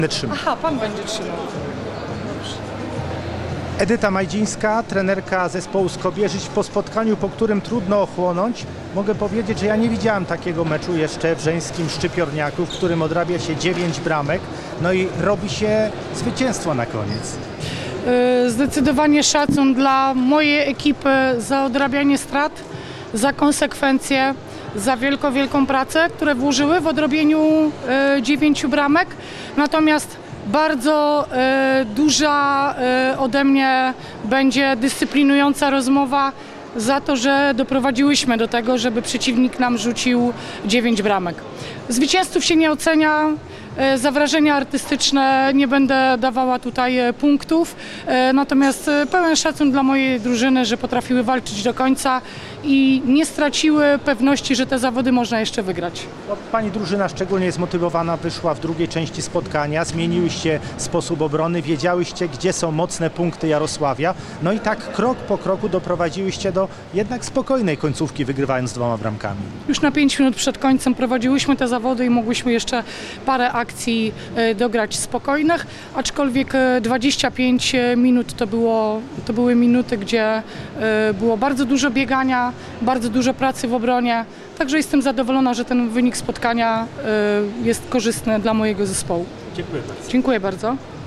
Trzymał. Aha, pan będzie trzymał. Edyta Majdzińska, trenerka zespołu Skobierzyć. Po spotkaniu, po którym trudno ochłonąć, mogę powiedzieć, że ja nie widziałem takiego meczu jeszcze w żeńskim Szczypiorniaku, w którym odrabia się 9 bramek, no i robi się zwycięstwo na koniec. Zdecydowanie szacun dla mojej ekipy za odrabianie strat, za konsekwencje, za wielką pracę, które włożyły w odrobieniu 9 bramek. Natomiast bardzo duża ode mnie będzie dyscyplinująca rozmowa za to, że doprowadziłyśmy do tego, żeby przeciwnik nam rzucił 9 bramek. Zwycięzców się nie ocenia. Za wrażenia artystyczne nie będę dawała tutaj punktów, natomiast pełen szacun dla mojej drużyny, że potrafiły walczyć do końca i nie straciły pewności, że te zawody można jeszcze wygrać. Pani drużyna szczególnie zmotywowana wyszła w drugiej części spotkania, zmieniłyście sposób obrony, wiedziałyście, gdzie są mocne punkty Jarosławia, no i tak krok po kroku doprowadziłyście do jednak spokojnej końcówki, wygrywając 2 bramkami. Już na 5 minut przed końcem prowadziłyśmy te zawody i mogłyśmy jeszcze parę akcji dograć spokojnych, aczkolwiek 25 minut to były minuty, gdzie było bardzo dużo biegania, bardzo dużo pracy w obronie, także jestem zadowolona, że ten wynik spotkania jest korzystny dla mojego zespołu. Dziękuję bardzo. Dziękuję bardzo.